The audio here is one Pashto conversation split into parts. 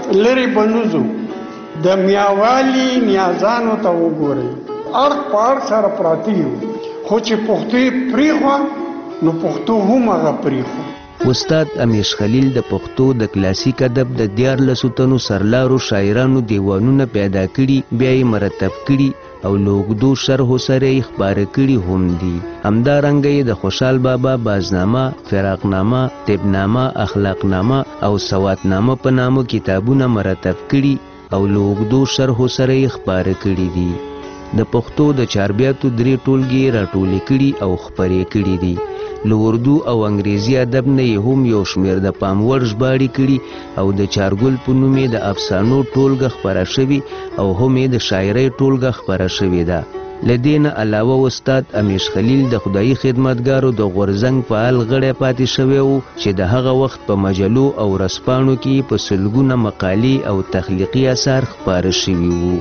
لرې بنوزو د میاوالي نیازانو ته وګورئ. اړخ په اړخ سره پراته یو، خو چې پښتو یې پرېښوه نو پښتو هم هغه پرېښوه. استاد امیش خلیل د پښتو د کلاسیک ادب د 14 تنو سرلارو شاعرانو دیوانونه پیدا کړي، بیا یې مرتب کړي او له اوږدو شرحو سره یې خپاره کړي هم دي. همدارنګه یې د خوشحال بابا بازنامه، فراقنامه، طبنامه، اخلاقنامه او سواتنامه په نامو کتابونه مرتب کړي او له اوږدو شرحو سره یې خپاره کړي دي. د پښتو د چاربیاتو 3 ټولګې یې راټولې کړي او خپرې کړي دي. له اردو او انګریزي ادب نه یې هم یو شمېر د پام وړ ژباړې کړي او د چارګل په نوم یې د افسانو ټولګه خپره شوې او هم یې د شاعرۍ ټولګه خپره شوې ده. له دې نه علاوه استاد امیش خلیل د خدایي خدمتګارو د غورځنګ فعال غړی پاتې شوی و چې د هغه وخت په مجلو او ورځپاڼو کې په سلګونه مقالې او تخلیقي اثار خپاره شوي وو.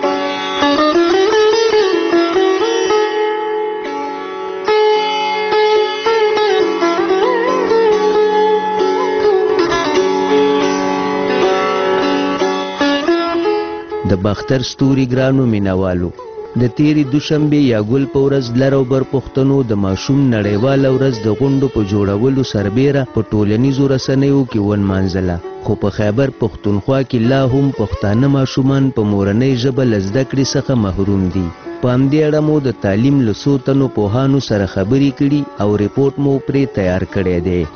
د باختر ستوري ګرانو مینوالو، د تیری دوشنبې یا ګل په ورځ لر او بر پښتنو د ماشوم نړیواله ورځ د غونډو په جوړولو سربیره په ټولنیزو رسنیو کې ونمانځله. خو په خیبر پښتونخوا کې لا هم پښتانه ماشومان په مورنۍ ژبه له زده کړې څخه محروم دي. په همدې اړه مو د تعلیم له څو تنو پوهانو سره خبرې کړي او ریپورټ مو پرې تیار کړی دی.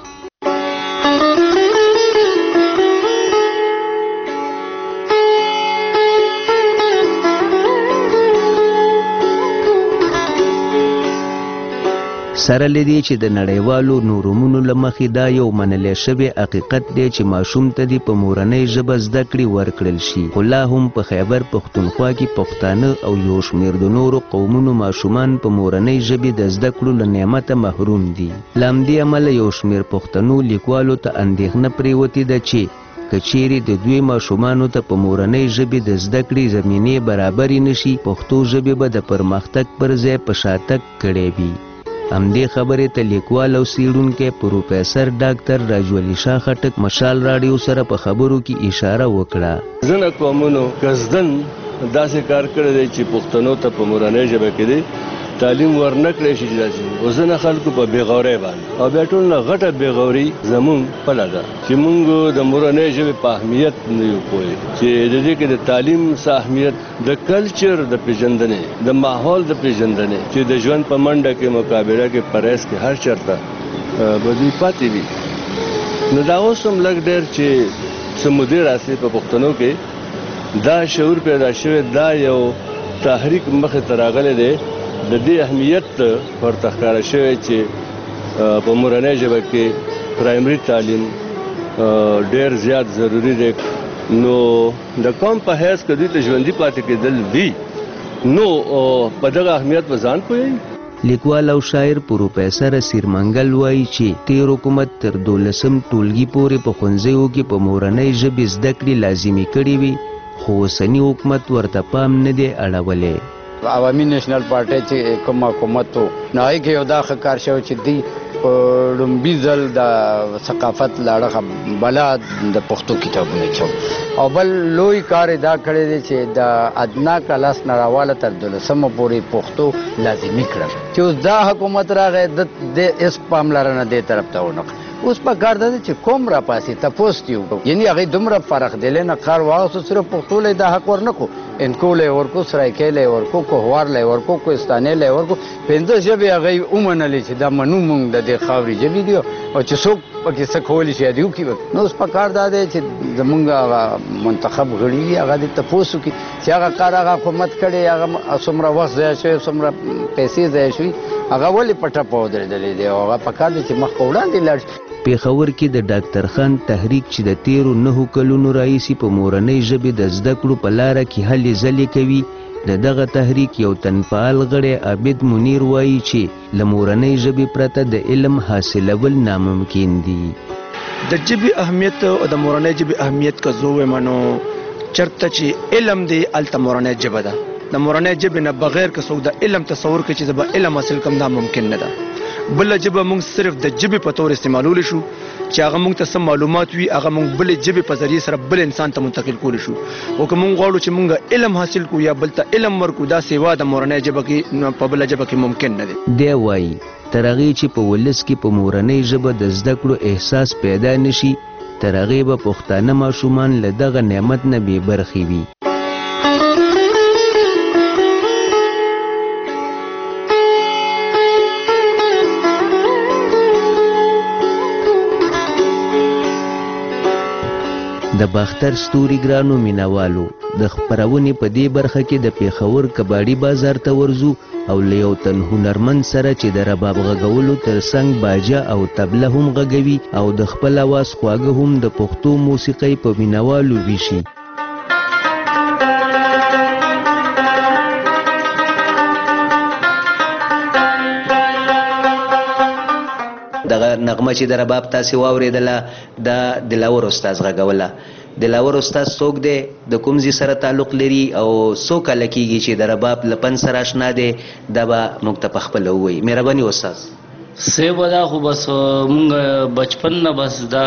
سره لدی چې د نړیوالو نورمونو له مخې دا یو منلی شوی حقیقت دی چې ماشوم ته دې په مورنۍ ژبه زده کړې ورکړل شي، خو لا هم په خیبر پښتونخوا کې پښتانه او یو شمېر د نورو قومونو ماشومان په مورنۍ ژبې د زده کړو له نعمته محروم دي. له همدې امله یو شمېر پښتنو لیکوالو ته اندېښنه پرېوتې ده چې که چیرې د دوی ماشومانو ته په مورنۍ ژبې د زده کړې زمینې برابرې نشي، پښتو ژبې به د پرمختګ پر ځای په شاتګ کړی وي. همدې خبرې ته لیکوال او څېړونکی پروفیسر ډاکټر راجوالي شاه خټک مشال راډیو سره په خبرو کې اشاره وکړه. ځینې قومونو قصدن داسې کار کړی دی چې پښتنو ته په مورنۍ ژبه کې دی تعلیم ورنه کړی شي داسې، او ځینې خلکو په بېغورۍ باندې، او بیا ټول نه غټه بېغوري زمونږ خپله ده چې مونږ د مورنۍ ژبې په اهمیت نه یو پوهې، چې د دې کې د تعلیم څه اهمیت، د کلچر د پېژندنې، د ماحول د پېژندنې، چې د ژوند په منډه کې مقابله کې پریس کې هر چېرته به دوی پاتې وي. نو دا اوس هم لږ ډېر چې څه مودې راسي په پښتنو کې دا شعور پیدا شوی، دا یو تحریک مخې ته راغلی دی، د دې اهمیت ورته ښکاره شوی چې په مورنۍ ژبه کې پرایمري تعلیم ډېر زیات ضروري دی. نو د قوم په حیث که دوی ته ژوندي پاتې کېدل وي نو په دغه اهمیت به ځان پوهوي. لیکوال او شاعر پروفیسر اسیر منګل وایي چې تیر حکومت تر 12 ټولګي پورې په ښوونځیو کې په مورنۍ ژبې زده کړې لازمي کړې وي، خو اوسني حکومت ورته پام نه دی اړولی. عوامي نیشنل پارټۍ چې کوم حکومت و نو هغې کې یو دا ښه کار شوی چې دوی په لومبي ځل د ثقافت له اړخه بلا د پښتو کتابونه چوي، او بل لوی کار یې دا کړی دی چې د ادنا کلاس نه راواله تر 12مه پورې پښتو لازمي کړل، چې اوس دا حکومت راغی د هېڅ پاملرنه دې طرف ته ونه کړه. اوس په کار دا دی چې کوم راپاسې تپوس دي یعنې هغې دومره فرق دی نه کار واغستو، صرف پښتو له دا حق ورنه کړو، انکو له یې ورکړو، سرایکۍ له یې ورکړو، کوهوار له یې ورکړو، کوهستانۍ له یې ورکړو، 15 ژبې هغې ومنلې چې دا منو مونږ د دې خاورې ژبې دي او چې څوک پکې څه کولی شي دې وکړي. نو اوس په کار دا دی چې زمونږ هغه منتخب غړي وي هغه دې تپوس وکړي چې هغه کار هغه حکومت کړی، هغه څومره وخت ضایع شوی، څومره پیسې ضایع شوي، هغه ولې په ټپه ودرېدلی دی، او هغه په کار دی چې مخکې وړاندې لاړ شي. پېښور کې د ډاکټر خان تحریک چې د تیرو 9 کلونو راهیسې په مورنۍ ژبې د زده کړو په لاره کې هلې ځلې کوي، د دغه تحریک یو تن فعال غړی عابد منیر وایي چې له مورنۍ ژبې پرته د علم حاصلول ناممکن دي. د ژبې اهمیت او د مورنۍ ژبې اهمیت که زه ووایم نو چېرته چې علم دی هلته مورنۍ ژبه ده، د مورنۍ ژبې نه بغیر که څوک د علم تصور کوي چې زه به علم حاصل کړم دا ممکن نه ده. بله ژبه موږ صرف د ژبې په طور استعمالولی شو، چې هغه موږ ته سم معلومات وي هغه موږ بل ژبې په ذریعه سره بل انسان ته منتقل کولی شو. او که موږ غواړو چې موږ علم حاصل کو یا بل ته علم ورکو دا سیوا د مورنۍ ژبه کې په بله ژبه کې ممکن نه دی. دی وایي تر هغې چې په ولس کې په مورنۍ ژبه د زده کړو احساس پیدا نشي تر هغې به پښتانه ماشومان له دغه نعمت نه بې برخې وي. د باختر ستوري ګرانو مینوالو د خپرونې په دې برخه کې د پیښور کباړي بازار ته ورځو او له یو تن هنرمند سره چې د رباب غږولو ترڅنګ باجه او طبله هم غږوي او د خپل اواز خواږه هم د پښتو موسیقۍ په مینوالو ویشي. دغه نغمه چې د رباب تاسې واورېدله د دلاور استاد غږوله. دلاور استاد څوک دی، د کوم ځای سره تعلق لري او څو کاله کېږي چې د رباب له فن سره اشنا دی، دا به موږ ته پخپله ووایي. مهرباني استاد. سیبه دا خو بس مونږ بچپن نه بس دا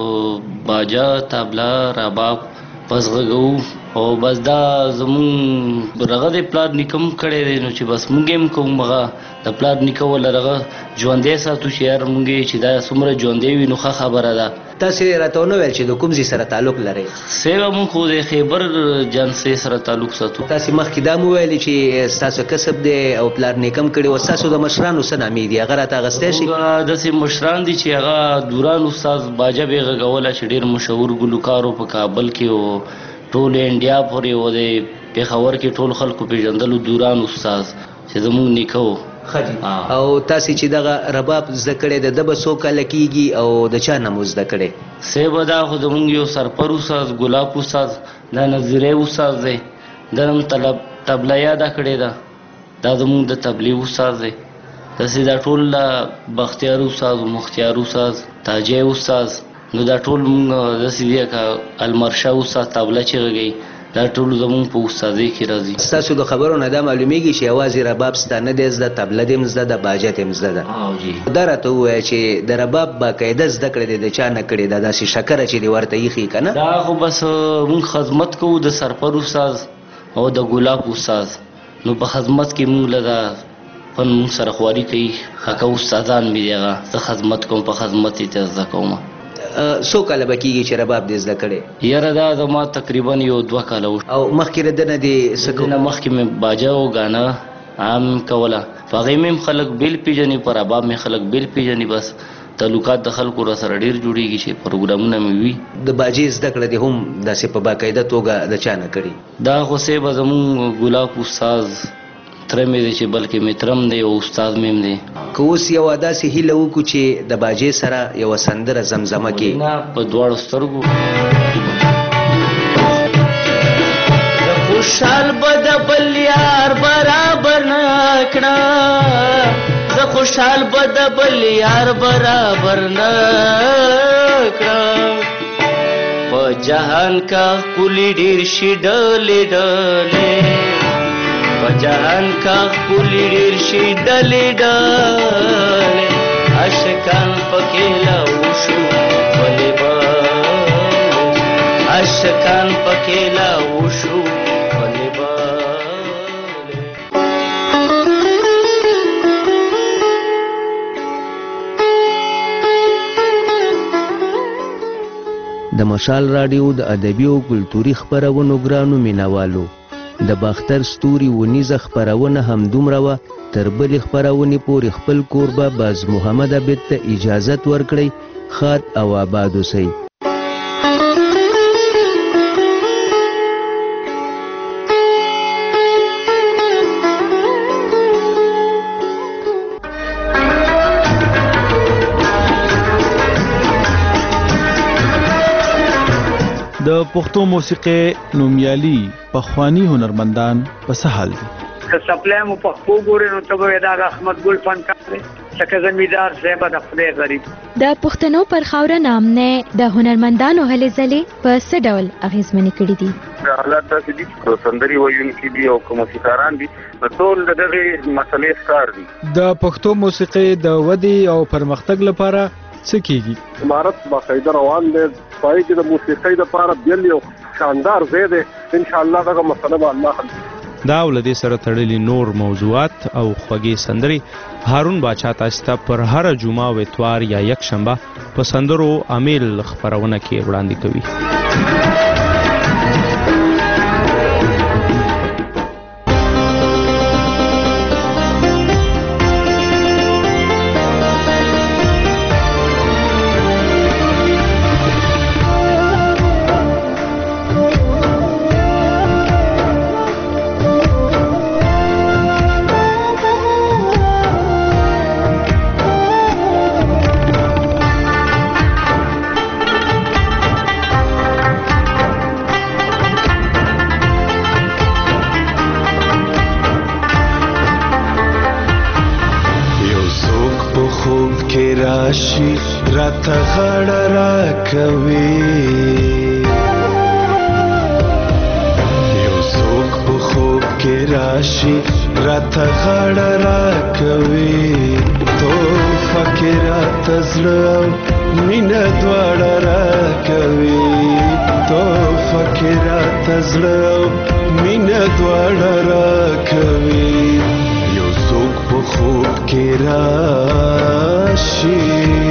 باجه طبله رباب بس غږو او بس دا زمون رغه د پلار نکم کړی دی نو چې بس مونږ هم کوم هغه د پلار نیکه ولا رغه ژوندی ساتو چې یار مونږ چې دا څومره ژوندی وي نو ښه خبره ده. تاسې راته ونه ویل چې د کوم ځای سره تعلق لرئ؟ سیبه مونږ خو د خیبر جنسې سره تعلق ساتو. تاسې مخکې دا مو ویلي چې ستاسو کسب دی او پلار نیکم کړی و، ستاسو د مشرانو څه نامې دي هغه راته اخیستی شي؟ داسې مشران دي چې هغه دوران استاد باجه بې غږوله چې ډېر مشهور ګلوکار و په کابل کې و، ټول انډیا پورې و د پېښور کې ټول خلکو پېژندلو دوران استاد چې زمونږ نیکه و. او تاسې چې دغه رباب زده کړی د ده به څو کاله کېږي او د چا نه مو زده کړی؟ سیبه دا خو زمونږ یو سرپر استاد ګلاب استاد دا نظیری استاد دی، دا هم طبله یاده کړې ده، دا زمونږ د طبلې استاد دی. داسې دا ټول بختیار استاد مختیار استاد تاجی استاد نو دا ټول مونږ داسې دی که المرشا استاد طبله چې غږوي دا ټول زمونږ په استادۍ کې راځي. ستاسو د خبرو نه دا معلومیږي چې یوازې رباب ستا نه دی زده، طبله دې هم زده ده، باجه دې هم زده ده. دا راته ووایه چې د رباب باقاعده زده کړې دی د چا نه کړې ده، داسې شکره چې دې ورته ایښي که نه؟ دا خو بس مونږ خدمت کوو د سرپر استاد او د ګلاب استاد، نو په خدمت کې مونږ له دا فن مونږ سره خواري کوي. هغه استادان مې دی هغه زه خدمت کوم، په خدمت یې ته زده کوم. څو کاله به کېږي چې رباب دې زده کړی؟ یاره دا زما تقریبا یو 2 کاله وشو. او مخکې د ده نه دې څه کوم؟ مخکې مې باجه او ګانه عام کوله، په هغې مې هم خلک بیل پېژني، په رباب مې خلک بیل پېژني. بس تعلقات د خلکو را سره ډېر جوړېږي چې پروګرامونه مې وي. د باجې زده کړه دې هم داسې په باقاعده توګه د چا نه کړي؟ دا خو صیبه زمونږ ګلاب استاد تره مې دی چې بلکې مې ترم دی او استاد مې هم دی. که اوس یوه داسې هیله وکړو چې د باجې سره یوه سندره زمزمه کې؟ نه په دواړو سترګو. د خوشحال به د بل یار برابر نه کړه، د خوشحال به د بل یار برابر نه کړه، په جهان کا کلی ډېر شي ډلې ډلې، په جهان کا کلی ډېر شي ډلې ډلې، عاشقان پکې لاوشو بلې بلې، عاشقان پکې لاوشو بلې بلې. د مشال راډیو د ادبي او کلتوري خپرونو ګرانو مینوالو، د باختر ستوري ونیزه خپرونه همدومره وه. تر بلې خپرونې پورې خپل کوربه باز محمد عبید ته اجازت ورکړئ. ښاد او آباد اوسئ. د پښتو موسیقي نومیالي پخوانی هنرمندان په څه حال دي؟ که سپلای مو پښتو ګورې نو ته به دا احمد ګل فنکار دی، لکه زمیندار صاحب د خدای غریب. د پښتنو پر خاوره نامنه د هنرمندانو هلې ځلې په څه ډول اغېزمنې کړي دي؟ حالات داسې دي چې سندري ویونکي دي او که موسیقاران دي ټول د دغې مسلې ښکار دي. د پښتو موسیقي د ودې او پرمختګ لپاره څه کیږي؟ عمارت باقاعده روان دی، پای کې د موسیقۍ لپاره بیل یو شاندار ځای دی. ان شاء الله دغه مسله به الله حل کړي. دا ولدي سره تړلي نور موضوعات او خوږې سندري هارون باچا تاسو ته پر هر جمعه او اتوار یا یک شنبه په سندرو امیل خبرونه کې وړاندې کوي. راشي راته غړ راکوي، یو څوک په خوب کې راشي راته غړ راکوي، توفه کې راته زړه مینه دواړه راکوي، توفه کې راته زړه مینه دواړه راکوي، یو څوک په خوب کې راشي.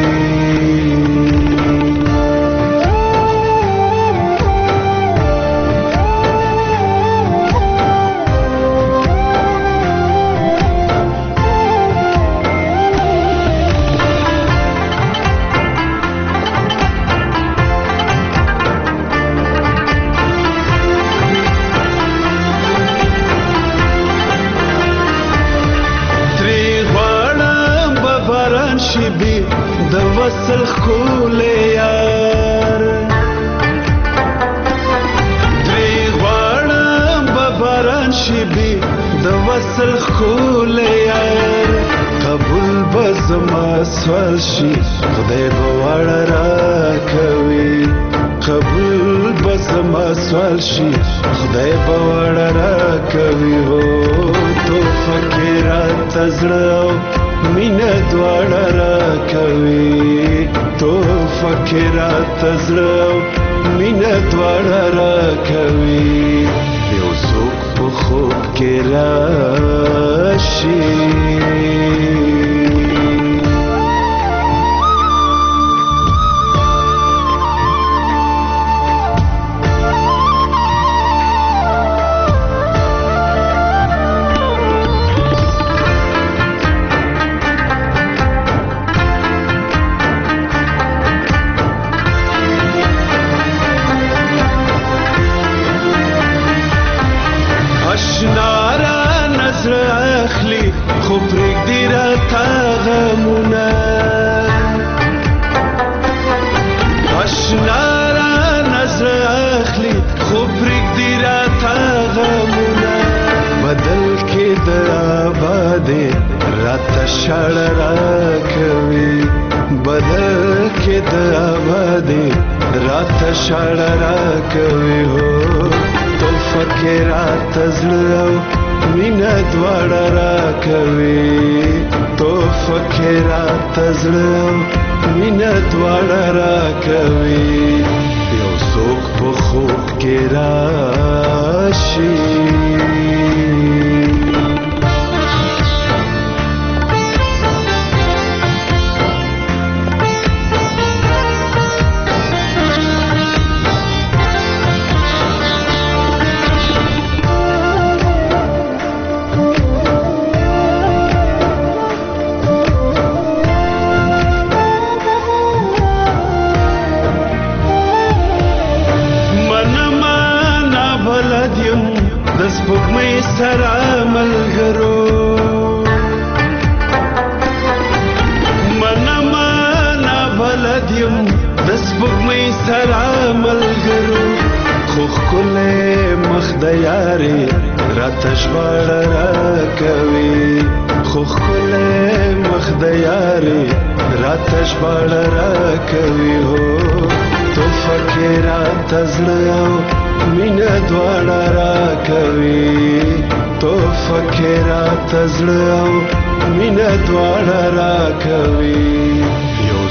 د وصل خولې یار درې غواړم به باران شي بي د وصل خولې یار، قبول به زما سوال شي خدای به واړه راکوي، قبول به زما سوال شي خدای به واړه راکوي، هو توفه کې راته زړه مینه دواړه راکوي، توفه کې راته زړه مینه دواړه راکوي، یو څوک په خوب کې راشي.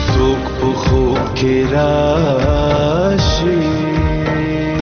څوک په خوب کې را